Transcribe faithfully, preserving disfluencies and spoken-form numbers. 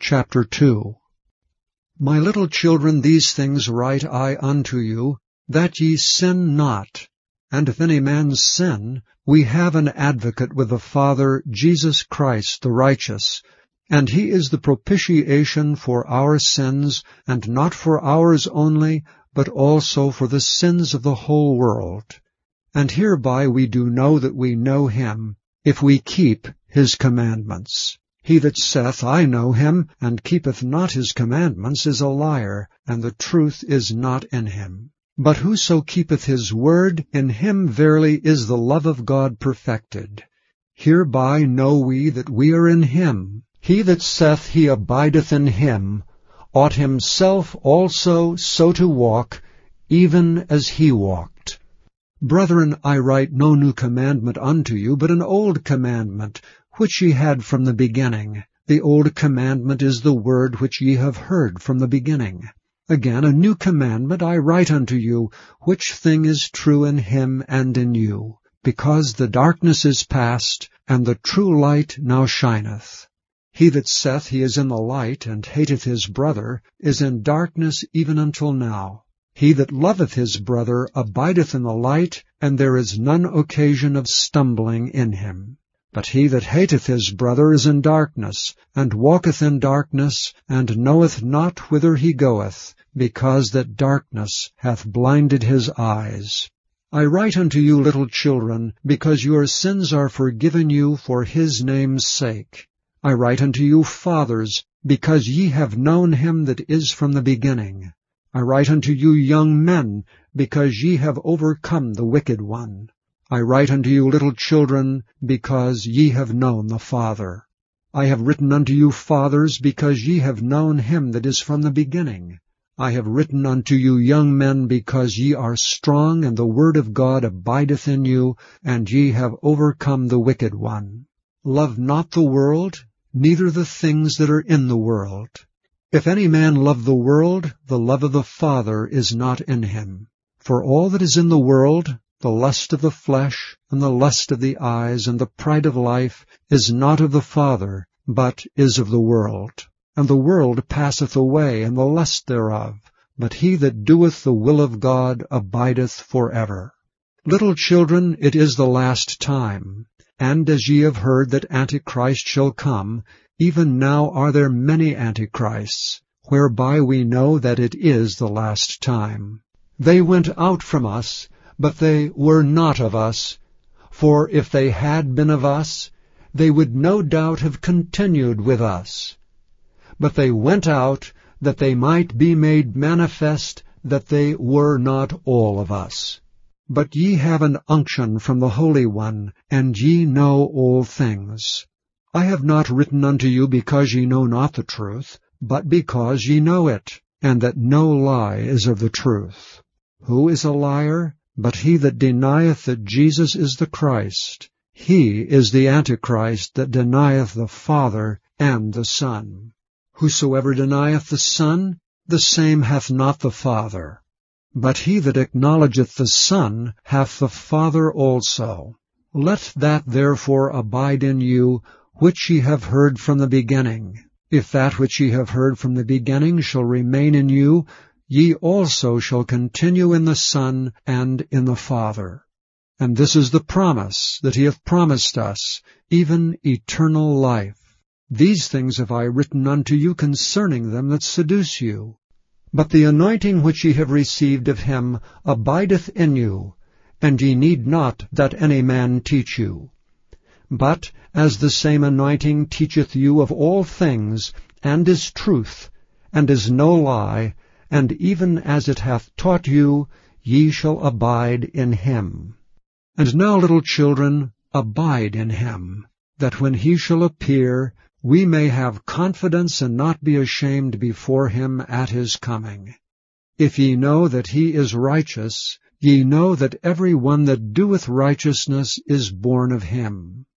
Chapter two. My little children, these things write I unto you, that ye sin not. And if any man sin, we have an advocate with the Father, Jesus Christ the righteous. And he is the propitiation for our sins, and not for ours only, but also for the sins of the whole world. And hereby we do know that we know him, if we keep his commandments. He that saith, I know him, and keepeth not his commandments, is a liar, and the truth is not in him. But whoso keepeth his word, in him verily is the love of God perfected. Hereby know we that we are in him. He that saith he abideth in him, ought himself also so to walk, even as he walked. Brethren, I write no new commandment unto you, but an old commandment, which ye had from the beginning. The old commandment is the word which ye have heard from the beginning. Again, a new commandment I write unto you, which thing is true in him and in you, because the darkness is past, and the true light now shineth. He that saith he is in the light, and hateth his brother, is in darkness even until now. He that loveth his brother abideth in the light, and there is none occasion of stumbling in him. But he that hateth his brother is in darkness, and walketh in darkness, and knoweth not whither he goeth, because that darkness hath blinded his eyes. I write unto you, little children, because your sins are forgiven you for his name's sake. I write unto you, fathers, because ye have known him that is from the beginning. I write unto you, young men, because ye have overcome the wicked one. I write unto you, little children, because ye have known the Father. I have written unto you, fathers, because ye have known him that is from the beginning. I have written unto you, young men, because ye are strong, and the word of God abideth in you, and ye have overcome the wicked one. Love not the world, neither the things that are in the world. If any man love the world, the love of the Father is not in him. For all that is in the world, the lust of the flesh, and the lust of the eyes, and the pride of life, is not of the Father, but is of the world. And the world passeth away, and the lust thereof. But he that doeth the will of God abideth for ever. Little children, it is the last time. And as ye have heard that Antichrist shall come, even now are there many Antichrists, whereby we know that it is the last time. They went out from us, but they were not of us. For if they had been of us, they would no doubt have continued with us. But they went out, that they might be made manifest that they were not all of us. But ye have an unction from the Holy One, and ye know all things. I have not written unto you because ye know not the truth, but because ye know it, and that no lie is of the truth. Who is a liar? But he that denieth that Jesus is the Christ. He is the Antichrist that denieth the Father and the Son. Whosoever denieth the Son, the same hath not the Father. But he that acknowledgeth the Son hath the Father also. Let that therefore abide in you, which ye have heard from the beginning. If that which ye have heard from the beginning shall remain in you, ye also shall continue in the Son and in the Father. And this is the promise that he hath promised us, even eternal life. These things have I written unto you concerning them that seduce you. But the anointing which ye have received of him abideth in you, and ye need not that any man teach you. But as the same anointing teacheth you of all things, and is truth, and is no lie, and even as it hath taught you, ye shall abide in him. And now, little children, abide in him, that when he shall appear, we may have confidence and not be ashamed before him at his coming. If ye know that he is righteous, ye know that every one that doeth righteousness is born of him.